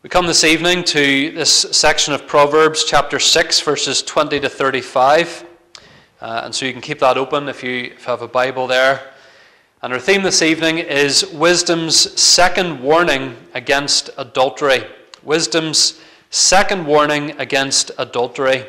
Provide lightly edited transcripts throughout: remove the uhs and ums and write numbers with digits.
We come this evening to this section of Proverbs, chapter 6, verses 20 to 35. And so you can keep that open if you have a Bible there. And our theme this evening is wisdom's second warning against adultery. Wisdom's second warning against adultery.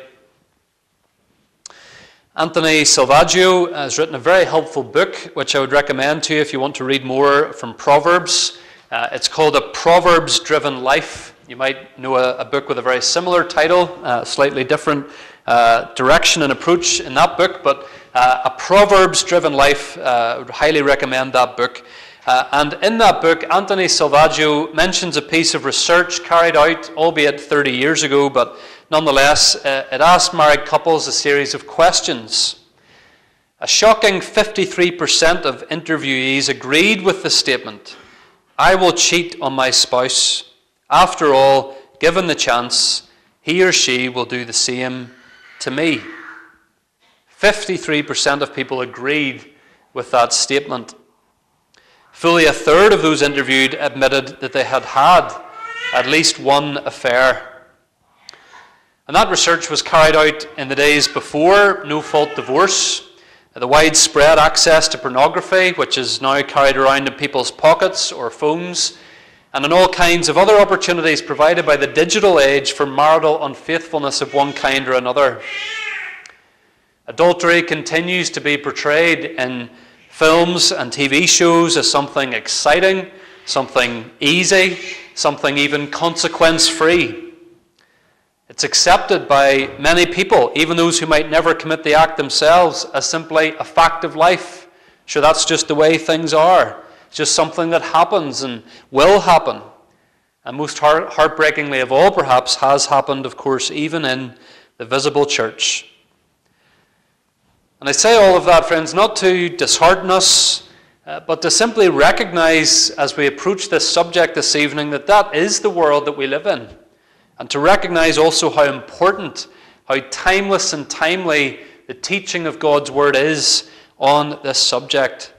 Anthony Salvaggio has written a very helpful book, which I would recommend to you if you want to read more from Proverbs. It's called A Proverbs-Driven Life. You might know a book with a very similar title, slightly different direction and approach in that book, but A Proverbs-Driven Life, I would highly recommend that book. And in that book, Anthony Salvaggio mentions a piece of research carried out, albeit 30 years ago, but nonetheless, it asked married couples a series of questions. A shocking 53% of interviewees agreed with the statement, "I will cheat on my spouse. After all, given the chance, he or she will do the same to me." 53% of people agreed with that statement. Fully a third of those interviewed admitted that they had had at least one affair. And that research was carried out in the days before no-fault divorce, the widespread access to pornography, which is now carried around in people's pockets or phones, and in all kinds of other opportunities provided by the digital age for marital unfaithfulness of one kind or another. Adultery continues to be portrayed in films and TV shows as something exciting, something easy, something even consequence-free. It's accepted by many people, even those who might never commit the act themselves, as simply a fact of life. Sure, that's just the way things are. It's just something that happens and will happen. And most heartbreakingly of all, perhaps, has happened, of course, even in the visible church. And I say all of that, friends, not to dishearten us, but to simply recognize as we approach this subject this evening that that is the world that we live in. And to recognize also how important, how timeless and timely the teaching of God's Word is on this subject.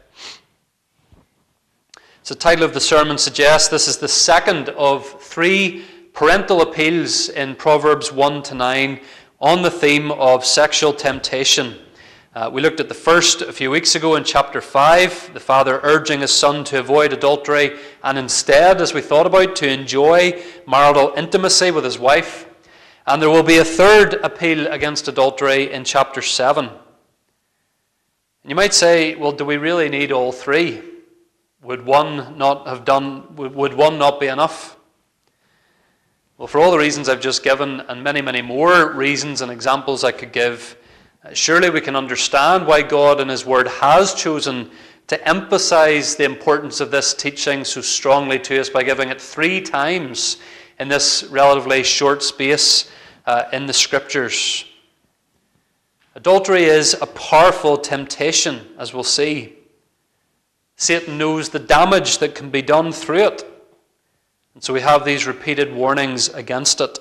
As the title of the sermon suggests, this is the second of three parental appeals in Proverbs 1 to 9 on the theme of sexual temptation. We looked at the first a few weeks ago in chapter 5, the father urging his son to avoid adultery and instead, as we thought about, to enjoy marital intimacy with his wife. And there will be a third appeal against adultery in chapter 7. And you might say, well, do we really need all three? Would one not be enough? Well, for all the reasons I've just given, and many, many more reasons and examples I could give, surely we can understand why God in His Word has chosen to emphasize the importance of this teaching so strongly to us by giving it 3 times in this relatively short space in the Scriptures. Adultery is a powerful temptation, as we'll see. Satan knows the damage that can be done through it. And so we have these repeated warnings against it.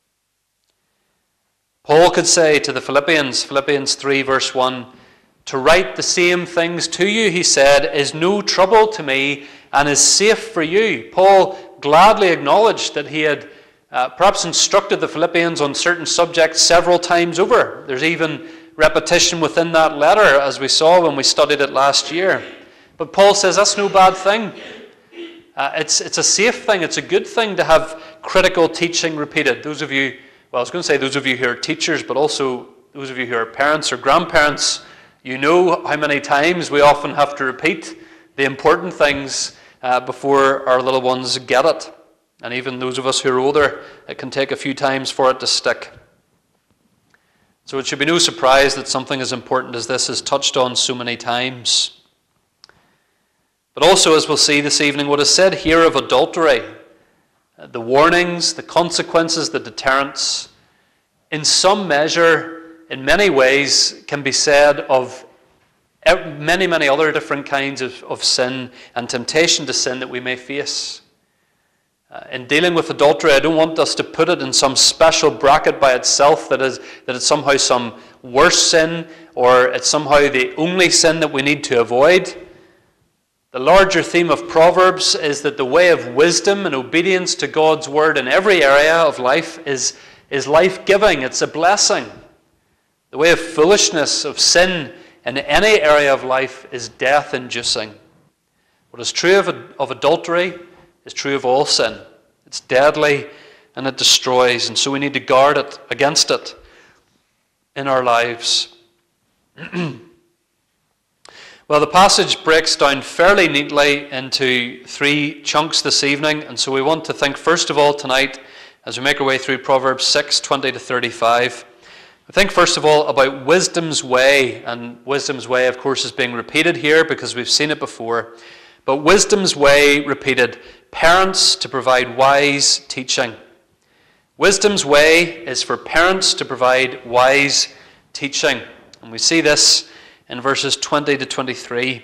Paul could say to the Philippians 3 verse 1, "To write the same things to you," he said, "is no trouble to me and is safe for you." Paul gladly acknowledged that he had perhaps instructed the Philippians on certain subjects several times over. There's even repetition within that letter, as we saw when we studied it last year. But Paul says that's no bad thing. It's a safe thing. It's a good thing to have critical teaching repeated. Those of you who are teachers, but also those of you who are parents or grandparents, you know how many times we often have to repeat the important things before our little ones get it. And even those of us who are older, it can take a few times for it to stick. So it should be no surprise that something as important as this is touched on so many times. But also, as we'll see this evening, what is said here of adultery, the warnings, the consequences, the deterrents, in some measure, in many ways, can be said of many, many other different kinds of sin and temptation to sin that we may face. In dealing with adultery, I don't want us to put it in some special bracket by itself that it's somehow some worse sin or it's somehow the only sin that we need to avoid. The larger theme of Proverbs is that the way of wisdom and obedience to God's word in every area of life is life-giving. It's a blessing. The way of foolishness, of sin in any area of life is death-inducing. What is true of adultery is true of all sin. It's deadly and it destroys, and so we need to guard it against it in our lives. Well, the passage breaks down fairly neatly into 3 chunks this evening, and so we want to think first of all tonight, as we make our way through Proverbs 6, 20 to 35, we think first of all about wisdom's way, and wisdom's way, of course, is being repeated here because we've seen it before, but wisdom's way repeated, parents to provide wise teaching. Wisdom's way is for parents to provide wise teaching, and we see this in verses 20 to 23.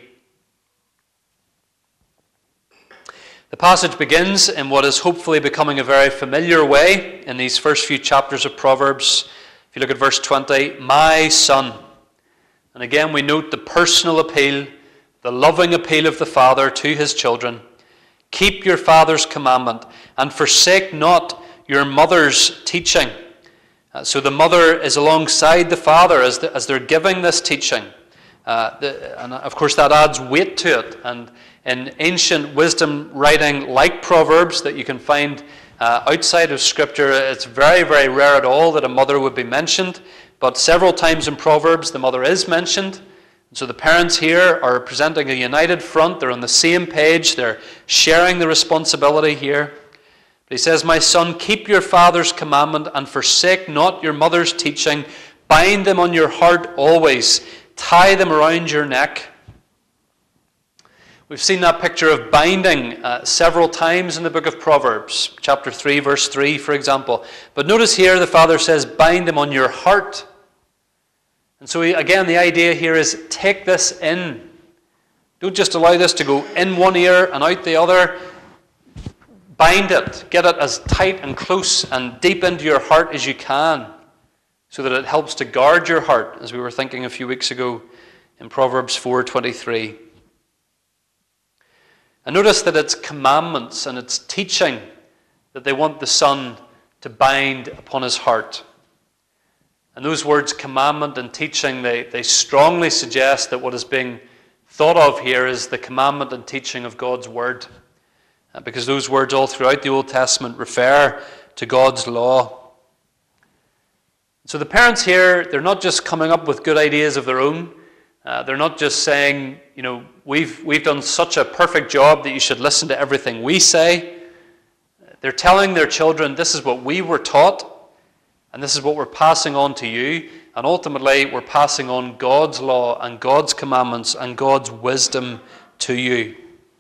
The passage begins in what is hopefully becoming a very familiar way in these first few chapters of Proverbs. If you look at verse 20, my son. And again we note the personal appeal, the loving appeal of the father to his children. Keep your father's commandment and forsake not your mother's teaching. So the mother is alongside the father as they're giving this teaching. And of course that adds weight to it. And in ancient wisdom writing like Proverbs that you can find outside of Scripture, it's very, very rare at all that a mother would be mentioned. But several times in Proverbs the mother is mentioned. So the parents here are presenting a united front. They're on the same page. They're sharing the responsibility here. But he says, my son, keep your father's commandment and forsake not your mother's teaching. Bind them on your heart always. Tie them around your neck. We've seen that picture of binding several times in the book of Proverbs. Chapter 3, verse 3, for example. But notice here the father says, bind them on your heart. And so again, the idea here is take this in. Don't just allow this to go in one ear and out the other. Bind it. Get it as tight and close and deep into your heart as you can, so that it helps to guard your heart, as we were thinking a few weeks ago in Proverbs 4:23. And notice that it's commandments and it's teaching that they want the son to bind upon his heart. And those words, commandment and teaching, they strongly suggest that what is being thought of here is the commandment and teaching of God's word. Because those words all throughout the Old Testament refer to God's law. So the parents here, they're not just coming up with good ideas of their own. They're not just saying, you know, we've done such a perfect job that you should listen to everything we say. They're telling their children, this is what we were taught, and this is what we're passing on to you. And ultimately, we're passing on God's law and God's commandments and God's wisdom to you.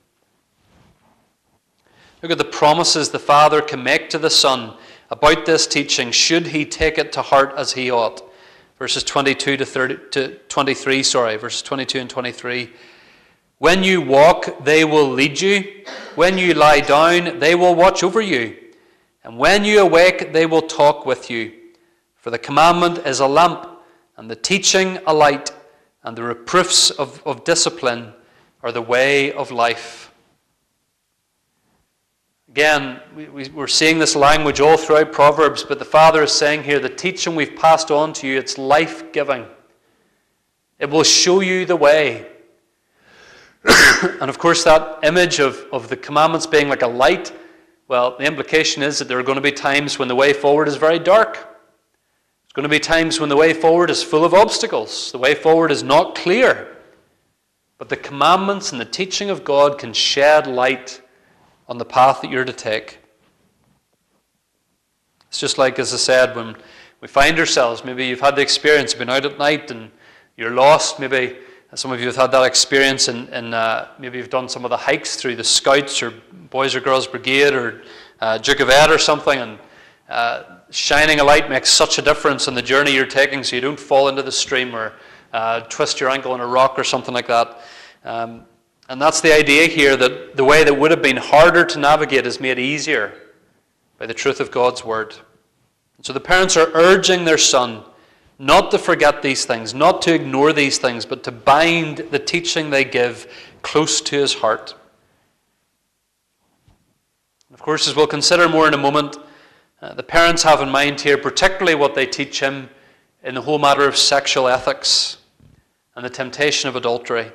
Look at the promises the father can make to the son about this teaching, should he take it to heart as he ought. Verses 22 to 23, verses 22 and 23. When you walk, they will lead you. When you lie down, they will watch over you. And when you awake, they will talk with you. For the commandment is a lamp, and the teaching a light, and the reproofs of discipline are the way of life. Again, we're seeing this language all throughout Proverbs, but the father is saying here, the teaching we've passed on to you, it's life-giving. It will show you the way. And of course, that image of the commandments being like a light, well, the implication is that there are going to be times when the way forward is very dark. There's going to be times when the way forward is full of obstacles. The way forward is not clear. But the commandments and the teaching of God can shed light on the path that you're to take. It's just like, as I said, when we find ourselves, maybe you've had the experience, been out at night and you're lost, maybe some of you have had that experience and maybe you've done some of the hikes through the Scouts or Boys or Girls Brigade or Duke of Ed or something, and shining a light makes such a difference in the journey you're taking so you don't fall into the stream or twist your ankle on a rock or something like that. And that's the idea here, that the way that would have been harder to navigate is made easier by the truth of God's word. And so the parents are urging their son not to forget these things, not to ignore these things, but to bind the teaching they give close to his heart. Of course, as we'll consider more in a moment, the parents have in mind here particularly what they teach him in the whole matter of sexual ethics and the temptation of adultery.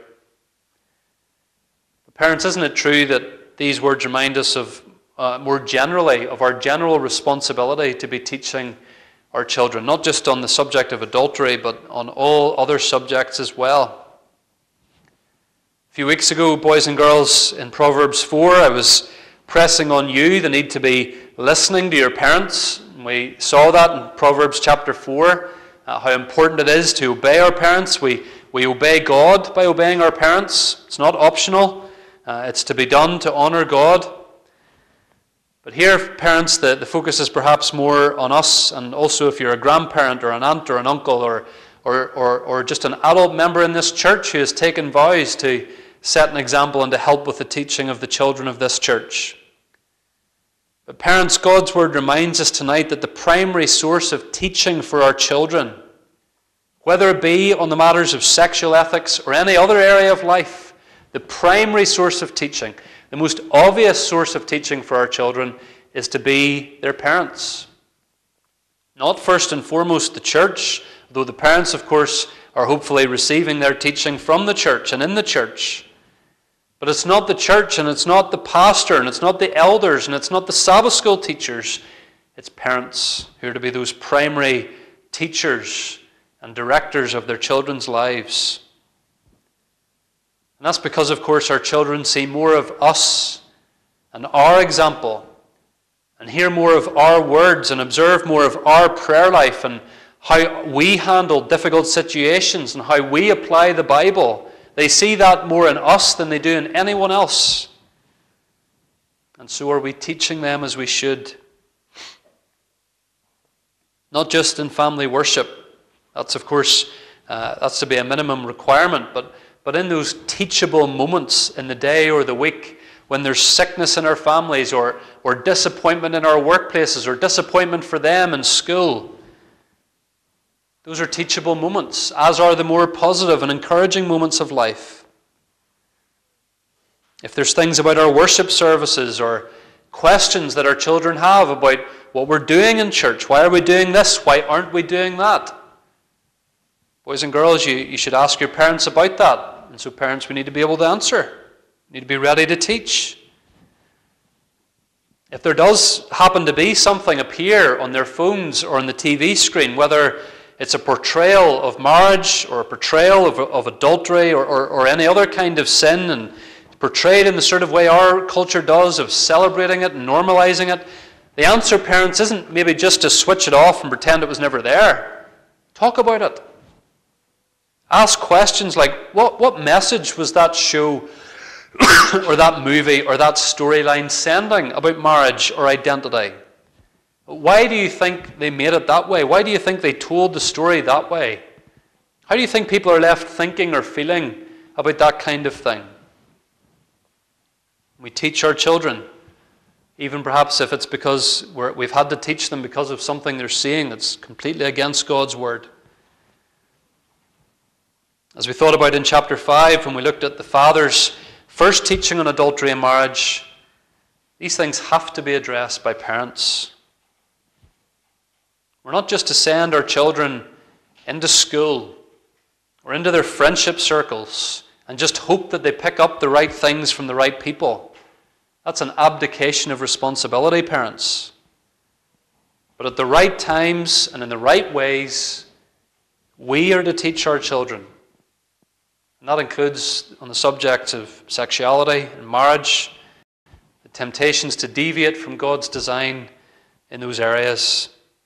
But parents, isn't it true that these words remind us of more generally of our general responsibility to be teaching our children, not just on the subject of adultery, but on all other subjects as well? A few weeks ago, boys and girls, in Proverbs 4, I was pressing on you the need to be listening to your parents. We saw that in Proverbs chapter 4, how important it is to obey our parents. We obey God by obeying our parents. It's not optional. It's to be done to honour God. But here, parents, the focus is perhaps more on us, and also if you're a grandparent or an aunt or an uncle or just an adult member in this church who has taken vows to set an example and to help with the teaching of the children of this church. But parents, God's word reminds us tonight that the primary source of teaching for our children, whether it be on the matters of sexual ethics or any other area of life, the primary source of teaching, the most obvious source of teaching for our children, is to be their parents. Not first and foremost the church, though the parents, of course, are hopefully receiving their teaching from the church and in the church. But it's not the church, and it's not the pastor, and it's not the elders, and it's not the Sabbath school teachers. It's parents who are to be those primary teachers and directors of their children's lives. And that's because, of course, our children see more of us and our example, and hear more of our words, and observe more of our prayer life, and how we handle difficult situations, and how we apply the Bible. They see that more in us than they do in anyone else. And so are we teaching them as we should. Not just in family worship. That's, of course, that's to be a minimum requirement. But in those teachable moments in the day or the week, when there's sickness in our families, or disappointment in our workplaces, or disappointment for them in school, those are teachable moments, as are the more positive and encouraging moments of life. If there's things about our worship services or questions that our children have about what we're doing in church, why are we doing this, why aren't we doing that? Boys and girls, you should ask your parents about that. And so parents, we need to be able to answer. We need to be ready to teach. If there does happen to be something appear on their phones or on the TV screen, whether it's a portrayal of marriage or a portrayal of adultery or any other kind of sin, and portrayed in the sort of way our culture does of celebrating it and normalizing it, the answer, parents, isn't maybe just to switch it off and pretend it was never there. Talk about it. Ask questions like, what message was that show or that movie or that storyline sending about marriage or identity? Why do you think they made it that way? Why do you think they told the story that way? How do you think people are left thinking or feeling about that kind of thing? We teach our children, even perhaps if it's because we've had to teach them because of something they're seeing that's completely against God's word. As we thought about in chapter 5, when we looked at the father's first teaching on adultery and marriage, these things have to be addressed by parents. We're not just to send our children into school or into their friendship circles and just hope that they pick up the right things from the right people. That's an abdication of responsibility, parents. But at the right times and in the right ways, we are to teach our children. And that includes on the subjects of sexuality and marriage, the temptations to deviate from God's design in those areas.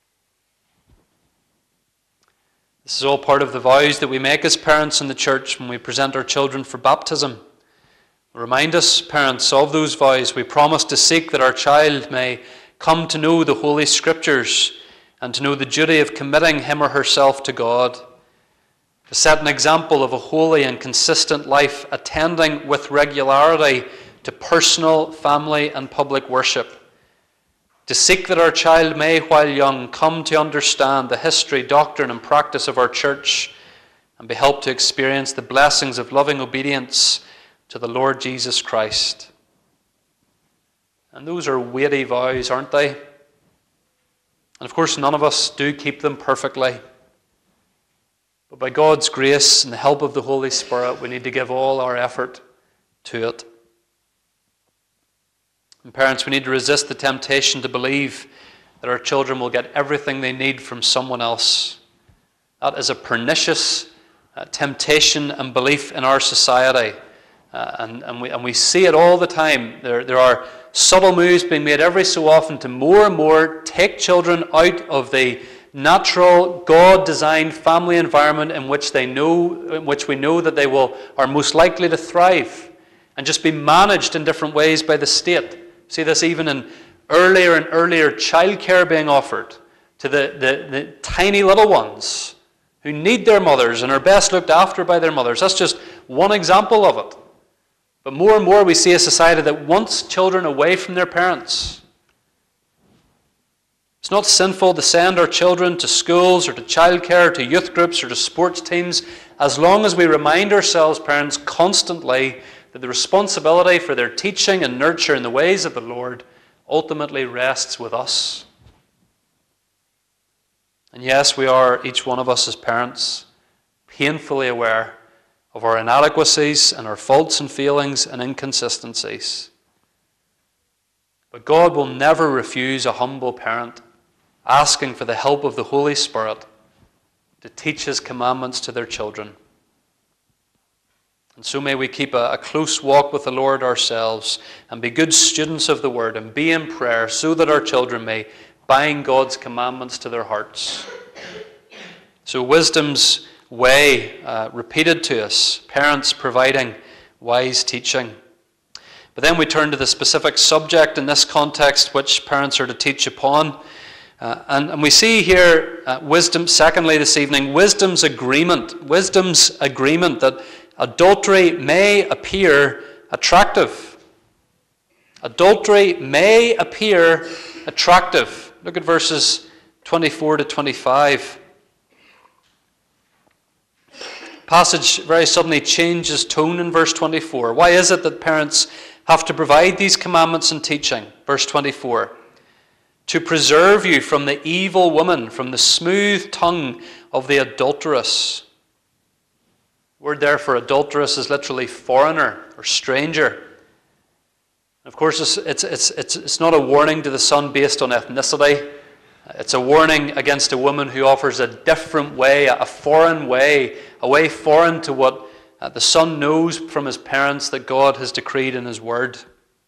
This is all part of the vows that we make as parents in the church when we present our children for baptism. Remind us, parents, of those vows. We promise to seek that our child may come to know the Holy Scriptures and to know the duty of committing him or herself to God, to set an example of a holy and consistent life, attending with regularity to personal, family, and public worship, to seek that our child may, while young, come to understand the history, doctrine, and practice of our church, and be helped to experience the blessings of loving obedience to the Lord Jesus Christ. And those are weighty vows, aren't they? And of course, none of us do keep them perfectly. But by God's grace and the help of the Holy Spirit, we need to give all our effort to it. And parents, we need to resist the temptation to believe that our children will get everything they need from someone else. That is a pernicious temptation and belief in our society. And we see it all the time. There are subtle moves being made every so often to more and more take children out of the natural, God-designed family environment in which we know that they are most likely to thrive, and just be managed in different ways by the state. See this even in earlier and earlier childcare being offered to the tiny little ones who need their mothers and are best looked after by their mothers. That's just one example of it. But more and more we see a society that wants children away from their parents. It's not sinful to send our children to schools or to childcare or to youth groups or to sports teams, as long as we remind ourselves, parents, constantly that the responsibility for their teaching and nurture in the ways of the Lord ultimately rests with us. And yes, we are, each one of us as parents, painfully aware of our inadequacies and our faults and failings and inconsistencies. But God will never refuse a humble parent asking for the help of the Holy Spirit to teach His commandments to their children. And so may we keep a close walk with the Lord ourselves and be good students of the Word and be in prayer so that our children may bind God's commandments to their hearts. So wisdom's way repeated to us, parents providing wise teaching. But then we turn to the specific subject in this context which parents are to teach upon. And we see here wisdom, secondly this evening, wisdom's agreement that adultery may appear attractive. Adultery may appear attractive. Look at verses 24 to 25. Passage very suddenly changes tone in verse 24. Why is it that parents have to provide these commandments and teaching? Verse 24. To preserve you from the evil woman, from the smooth tongue of the adulteress. The word there for adulteress is literally foreigner or stranger. Of course, it's not a warning to the son based on ethnicity. It's a warning against a woman who offers a different way, a foreign way, a way foreign to what the son knows from his parents that God has decreed in His Word.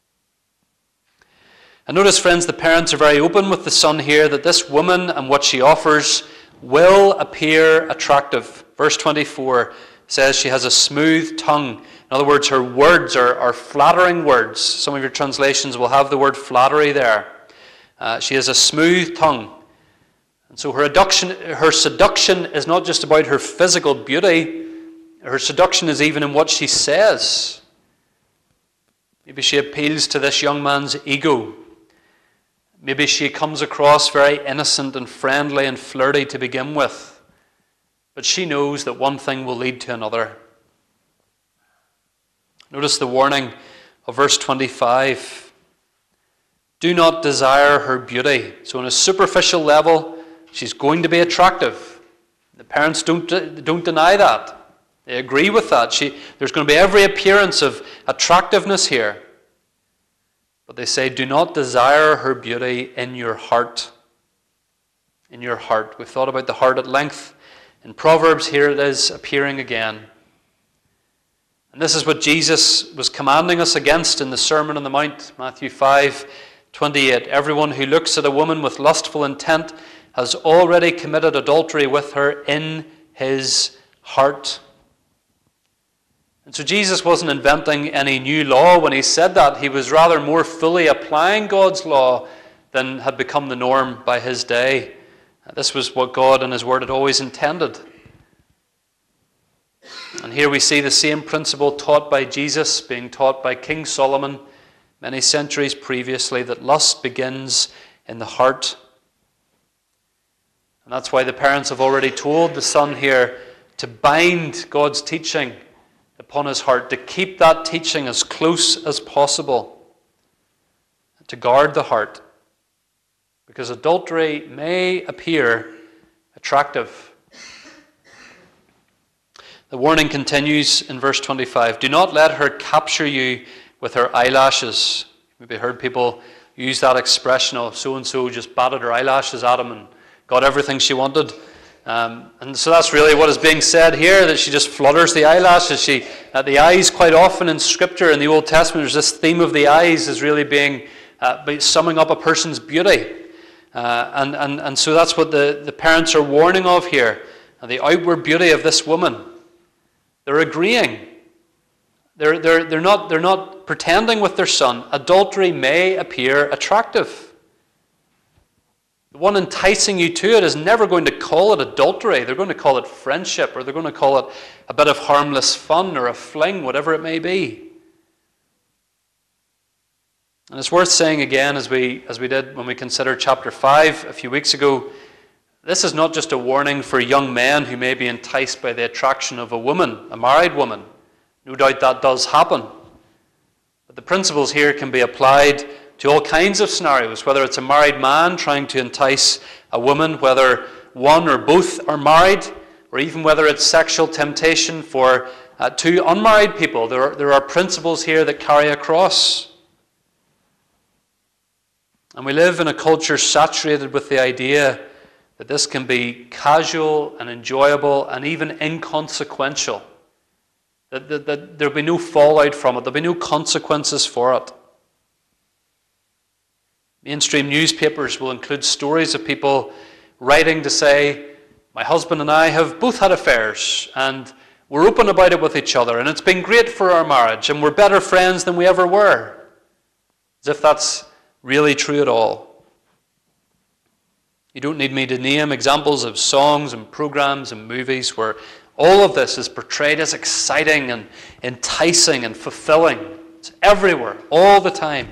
And notice, friends, the parents are very open with the son here that this woman and what she offers will appear attractive. Verse 24 says she has a smooth tongue. In other words, her words are flattering words. Some of your translations will have the word flattery there. She has a smooth tongue. And so her seduction is not just about her physical beauty. Her seduction is even in what she says. Maybe she appeals to this young man's ego. Maybe she comes across very innocent and friendly and flirty to begin with. But she knows that one thing will lead to another. Notice the warning of verse 25. Do not desire her beauty. So on a superficial level, she's going to be attractive. The parents don't deny that. They agree with that. There's going to be every appearance of attractiveness here. But they say, do not desire her beauty in your heart. In your heart. We've thought about the heart at length. In Proverbs, here it is appearing again. And this is what Jesus was commanding us against in the Sermon on the Mount, Matthew 5:28. Everyone who looks at a woman with lustful intent has already committed adultery with her in his heart. And so Jesus wasn't inventing any new law when he said that. He was rather more fully applying God's law than had become the norm by his day. This was what God and His Word had always intended. And here we see the same principle taught by Jesus being taught by King Solomon many centuries previously, that lust begins in the heart. And that's why the parents have already told the son here to bind God's teaching upon his heart, to keep that teaching as close as possible, to guard the heart. Because adultery may appear attractive. The warning continues in verse 25. Do not let her capture you with her eyelashes. Maybe heard people use that expression of so-and-so just batted her eyelashes at him and got everything she wanted. And so that's really what is being said here, that she just flutters the eyelashes. The eyes, quite often in Scripture, in the Old Testament, there's this theme of the eyes as really being summing up a person's beauty. And so that's what the parents are warning of here. The outward beauty of this woman. They're agreeing. They're not pretending with their son. Adultery may appear attractive. The one enticing you to it is never going to call it adultery. They're going to call it friendship, or they're going to call it a bit of harmless fun or a fling, whatever it may be. And it's worth saying again, as we did when we considered chapter 5 a few weeks ago, this is not just a warning for young men who may be enticed by the attraction of a woman, a married woman. No doubt that does happen. But the principles here can be applied to all kinds of scenarios, whether it's a married man trying to entice a woman, whether one or both are married, or even whether it's sexual temptation for two unmarried people. There are principles here that carry across. And we live in a culture saturated with the idea that this can be casual and enjoyable and even inconsequential. That there'll be no fallout from it. There'll be no consequences for it. Mainstream newspapers will include stories of people writing to say, my husband and I have both had affairs and we're open about it with each other and it's been great for our marriage and we're better friends than we ever were. As if that's really true at all. You don't need me to name examples of songs and programs and movies where all of this is portrayed as exciting and enticing and fulfilling. It's everywhere, all the time.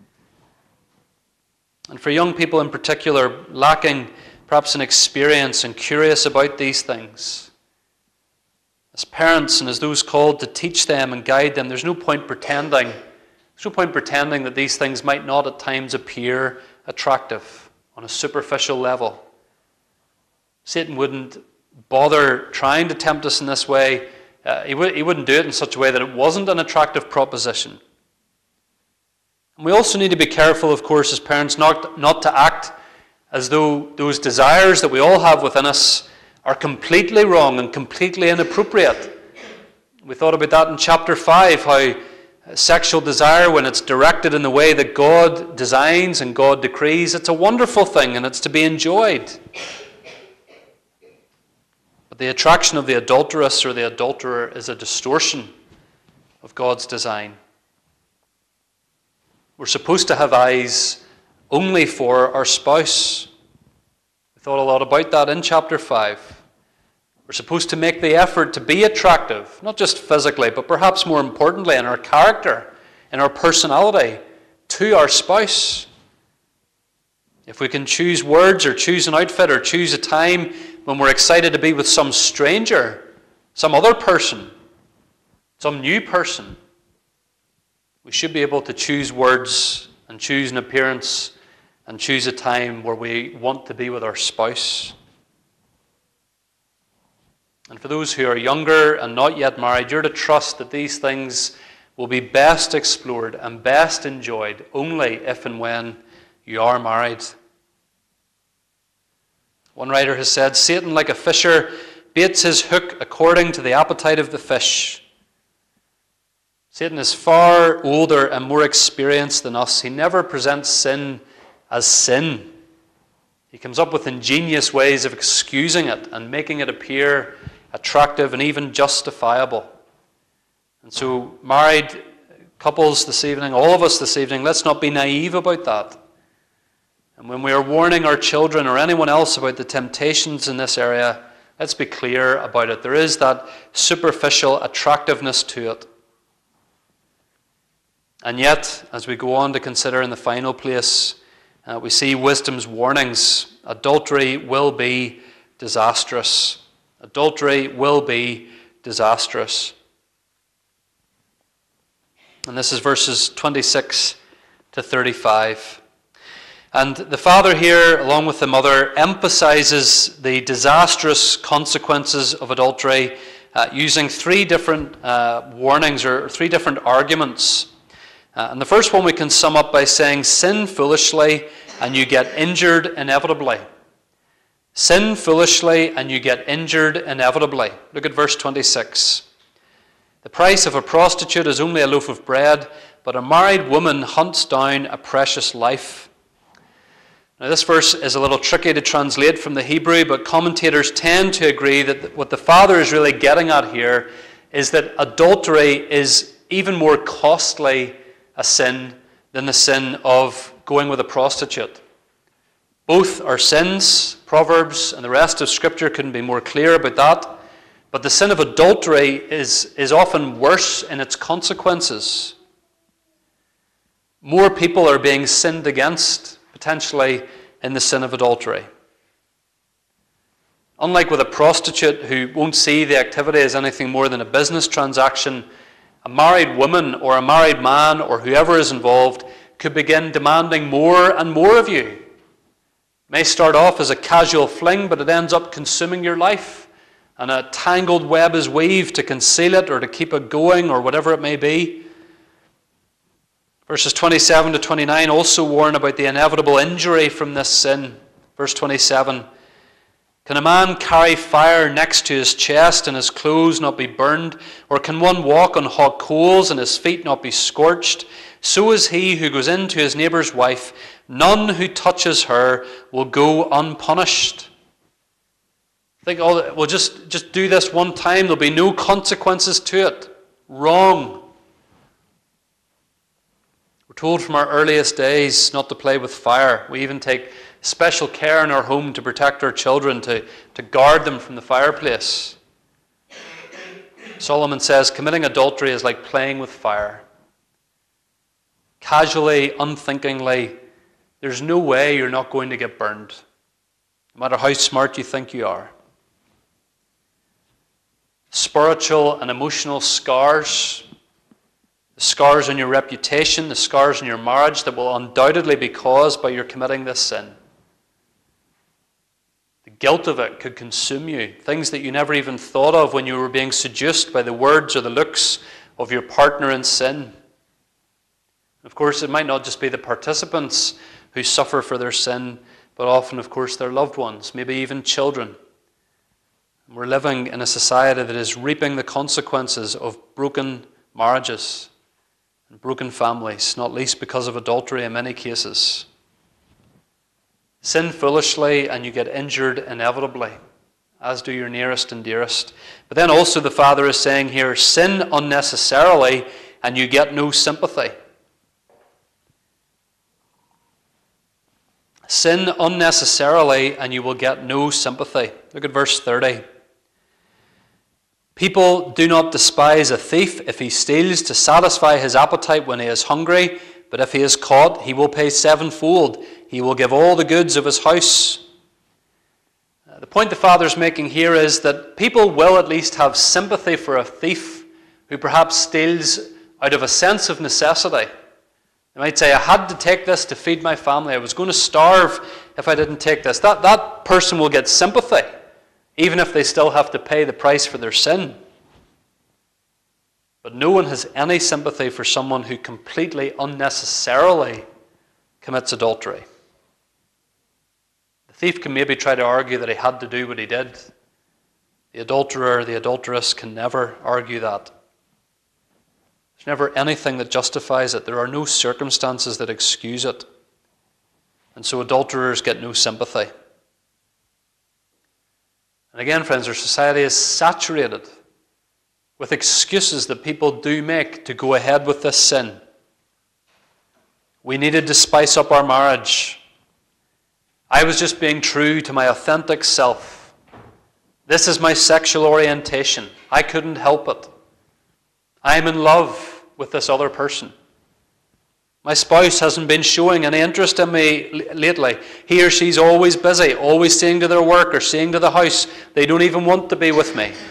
And for young people in particular, lacking perhaps an experience and curious about these things, as parents and as those called to teach them and guide them, there's no point pretending. There's no point pretending that these things might not at times appear attractive on a superficial level. Satan wouldn't bother trying to tempt us in this way. He wouldn't do it in such a way that it wasn't an attractive proposition. And we also need to be careful, of course, as parents, not to act as though those desires that we all have within us are completely wrong and completely inappropriate. We thought about that in chapter 5, how sexual desire, when it's directed in the way that God designs and God decrees, it's a wonderful thing and it's to be enjoyed. But the attraction of the adulteress or the adulterer is a distortion of God's design. We're supposed to have eyes only for our spouse. We thought a lot about that in chapter 5. We're supposed to make the effort to be attractive, not just physically, but perhaps more importantly in our character, in our personality, to our spouse. If we can choose words or choose an outfit or choose a time when we're excited to be with some stranger, some other person, some new person, we should be able to choose words and choose an appearance and choose a time where we want to be with our spouse. And for those who are younger and not yet married, you're to trust that these things will be best explored and best enjoyed only if and when you are married. One writer has said, Satan, like a fisher, baits his hook according to the appetite of the fish. Satan is far older and more experienced than us. He never presents sin as sin. He comes up with ingenious ways of excusing it and making it appear attractive and even justifiable. And so, married couples this evening, all of us this evening, let's not be naive about that. And when we are warning our children or anyone else about the temptations in this area, let's be clear about it. There is that superficial attractiveness to it. And yet, as we go on to consider in the final place, We see wisdom's warnings. Adultery will be disastrous. Adultery will be disastrous. And this is verses 26 to 35. And the father here, along with the mother, emphasizes the disastrous consequences of adultery using three different warnings or three different arguments. And the first one we can sum up by saying, sin foolishly and you get injured inevitably. Sin foolishly and you get injured inevitably. Look at verse 26. The price of a prostitute is only a loaf of bread, but a married woman hunts down a precious life. Now, this verse is a little tricky to translate from the Hebrew, but commentators tend to agree that what the father is really getting at here is that adultery is even more costly a sin than the sin of going with a prostitute. Both are sins. Proverbs and the rest of Scripture couldn't be more clear about that. But the sin of adultery is often worse in its consequences. More people are being sinned against, potentially, in the sin of adultery. Unlike with a prostitute who won't see the activity as anything more than a business transaction, a married woman or a married man or whoever is involved could begin demanding more and more of you. It may start off as a casual fling, but it ends up consuming your life. And a tangled web is weaved to conceal it or to keep it going or whatever it may be. Verses 27 to 29 also warn about the inevitable injury from this sin. Verse 27, can a man carry fire next to his chest and his clothes not be burned? Or can one walk on hot coals and his feet not be scorched? So is he who goes into his neighbor's wife. None who touches her will go unpunished. Think, oh, we'll just do this one time. There'll be no consequences to it. Wrong. We're told from our earliest days not to play with fire. We even take special care in our home to protect our children, to guard them from the fireplace. Solomon says, committing adultery is like playing with fire. Casually, unthinkingly, there's no way you're not going to get burned, no matter how smart you think you are. Spiritual and emotional scars, the scars on your reputation, the scars in your marriage that will undoubtedly be caused by your committing this sin. The guilt of it could consume you. Things that you never even thought of when you were being seduced by the words or the looks of your partner in sin. Of course, it might not just be the participants who suffer for their sin, but often, of course, their loved ones, maybe even children. We're living in a society that is reaping the consequences of broken marriages and broken families, not least because of adultery in many cases. Sin foolishly and you get injured inevitably, as do your nearest and dearest. But then also the father is saying here, sin unnecessarily and you get no sympathy. Sin unnecessarily and you will get no sympathy. Look at verse 30. People do not despise a thief if he steals to satisfy his appetite when he is hungry, but if he is caught, he will pay sevenfold. He will give all the goods of his house. The point the father's making here is that people will at least have sympathy for a thief who perhaps steals out of a sense of necessity. They might say, I had to take this to feed my family. I was going to starve if I didn't take this. That person will get sympathy, even if they still have to pay the price for their sin. But no one has any sympathy for someone who completely unnecessarily commits adultery. The thief can maybe try to argue that he had to do what he did. The adulterer, the adulteress can never argue that. There's never anything that justifies it. There are no circumstances that excuse it. And so adulterers get no sympathy. And again, friends, our society is saturated with excuses that people do make to go ahead with this sin. We needed to spice up our marriage. I was just being true to my authentic self. This is my sexual orientation. I couldn't help it. I'm in love with this other person. My spouse hasn't been showing any interest in me lately. He or she's always busy, always seeing to their work or seeing to the house. They don't even want to be with me.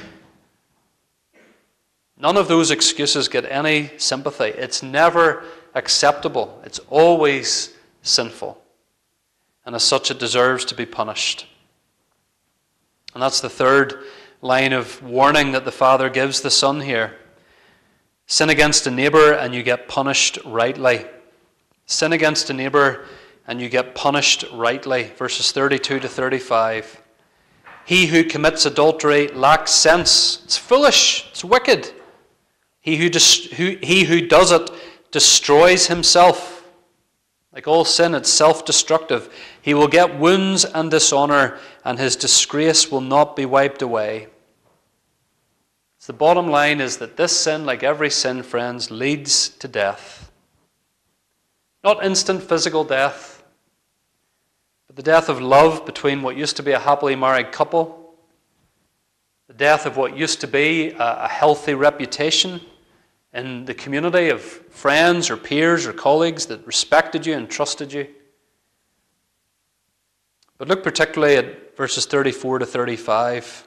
None of those excuses get any sympathy. It's never acceptable. It's always sinful. And as such, it deserves to be punished. And that's the third line of warning that the Father gives the Son here. Sin against a neighbour and you get punished rightly. Sin against a neighbour and you get punished rightly. Verses 32 to 35. He who commits adultery lacks sense. It's foolish. It's wicked. He who does it destroys himself. Like all sin, it's self-destructive. He will get wounds and dishonour, and his disgrace will not be wiped away. So the bottom line is that this sin, like every sin, friends, leads to death. Not instant physical death, but the death of love between what used to be a happily married couple, the death of what used to be a healthy reputation in the community of friends or peers or colleagues that respected you and trusted you. But look particularly at verses 34 to 35.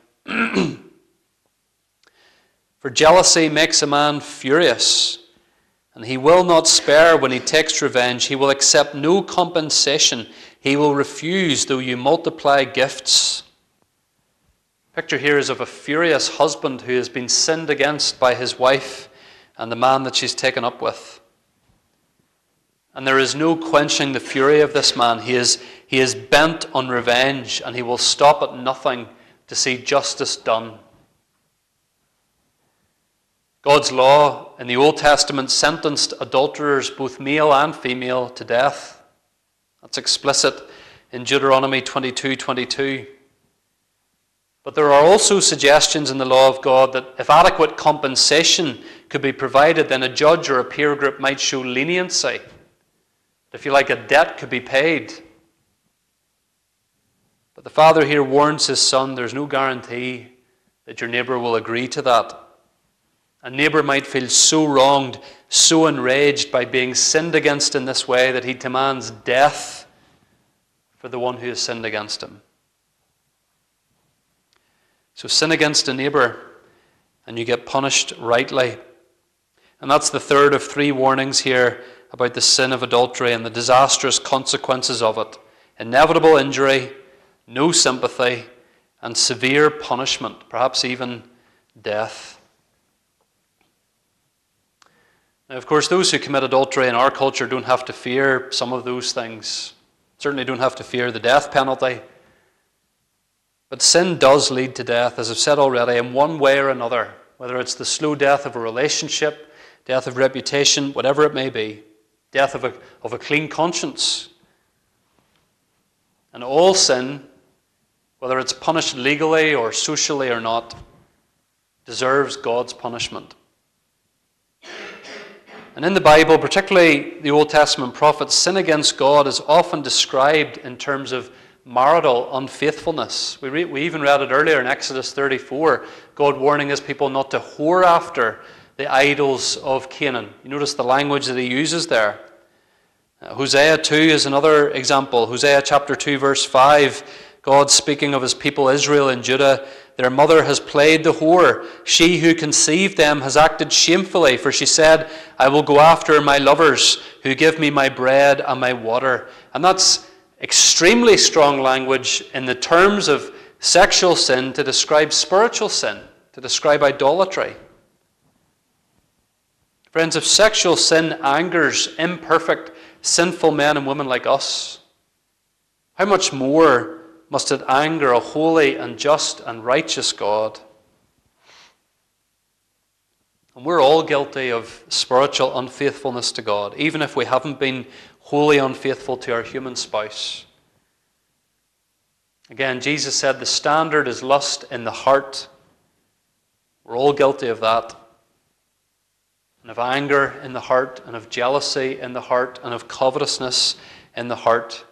For jealousy makes a man furious, and he will not spare when he takes revenge. He will accept no compensation. He will refuse though you multiply gifts. Picture here is of a furious husband who has been sinned against by his wife and the man that she's taken up with. And there is no quenching the fury of this man. He is bent on revenge, and he will stop at nothing to see justice done. God's law in the Old Testament sentenced adulterers, both male and female, to death. That's explicit in Deuteronomy 22:22. But there are also suggestions in the law of God that if adequate compensation could be provided, then a judge or a peer group might show leniency. If you like, a debt could be paid. But the Father here warns his Son there's no guarantee that your neighbour will agree to that. A neighbour might feel so wronged, so enraged by being sinned against in this way that he demands death for the one who has sinned against him. So sin against a neighbour and you get punished rightly. And that's the third of three warnings here about the sin of adultery and the disastrous consequences of it. Inevitable injury, no sympathy, and severe punishment, perhaps even death. Now, of course, those who commit adultery in our culture don't have to fear some of those things. Certainly don't have to fear the death penalty. But sin does lead to death, as I've said already, in one way or another, whether it's the slow death of a relationship, death of reputation, whatever it may be, death of a clean conscience. And all sin, whether it's punished legally or socially or not, deserves God's punishment. And in the Bible, particularly the Old Testament prophets, sin against God is often described in terms of marital unfaithfulness. We even read it earlier in Exodus 34, God warning his people not to whore after the idols of Canaan. You notice the language that he uses there. Hosea 2 is another example. Hosea chapter 2 verse 5, God speaking of his people Israel and Judah, their mother has played the whore. She who conceived them has acted shamefully, for she said, I will go after my lovers who give me my bread and my water. And that's extremely strong language in the terms of sexual sin to describe spiritual sin, to describe idolatry. Friends, if sexual sin angers imperfect, sinful men and women like us, how much more must it anger a holy and just and righteous God? And we're all guilty of spiritual unfaithfulness to God, even if we haven't been wholly unfaithful to our human spouse. Again, Jesus said the standard is lust in the heart. We're all guilty of that. And of anger in the heart, and of jealousy in the heart, and of covetousness in the heart.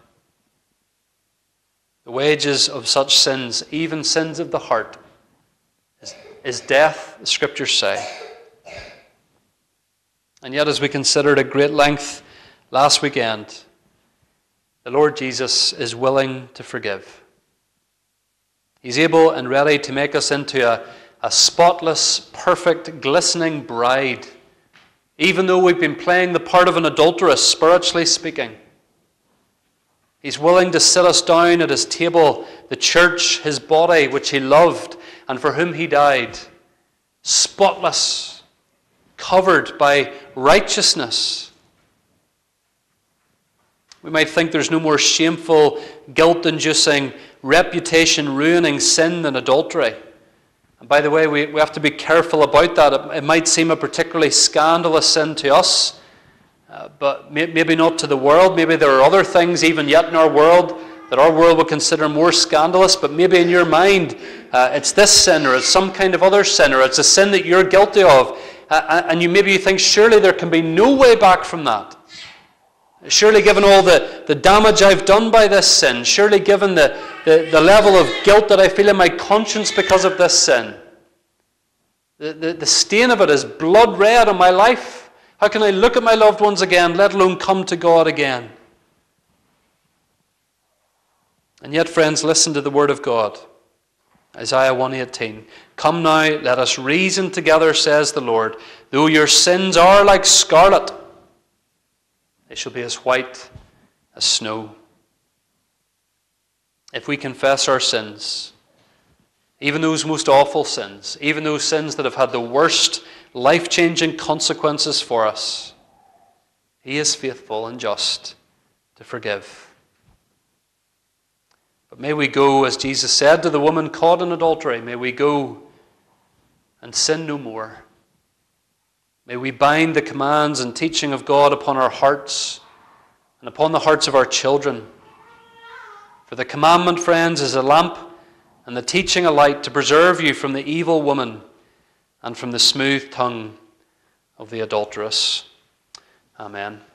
The wages of such sins, even sins of the heart, is death, the Scriptures say. And yet, as we considered at great length last weekend, the Lord Jesus is willing to forgive. He's able and ready to make us into a spotless, perfect, glistening bride, even though we've been playing the part of an adulteress, spiritually speaking. He's willing to sit us down at his table, the church, his body, which he loved and for whom he died, spotless, covered by righteousness. We might think there's no more shameful, guilt-inducing, reputation-ruining sin than adultery. And by the way, we have to be careful about that. It might seem a particularly scandalous sin to us, but maybe not to the world. Maybe there are other things even yet in our world that our world would consider more scandalous, but maybe in your mind it's this sin, or it's some kind of other sin, or it's a sin that you're guilty of, and maybe you think, surely there can be no way back from that. Surely given all the damage I've done by this sin, surely given the level of guilt that I feel in my conscience because of this sin, the stain of it is blood red on my life. How can I look at my loved ones again, let alone come to God again? And yet, friends, listen to the word of God. Isaiah 1:18. Come now, let us reason together, says the Lord. Though your sins are like scarlet, they shall be as white as snow. If we confess our sins, even those most awful sins, even those sins that have had the worst life-changing consequences for us, he is faithful and just to forgive. But may we go, as Jesus said to the woman caught in adultery, may we go and sin no more. May we bind the commands and teaching of God upon our hearts and upon the hearts of our children. For the commandment, friends, is a lamp, and the teaching a light, to preserve you from the evil woman and from the smooth tongue of the adulteress. Amen.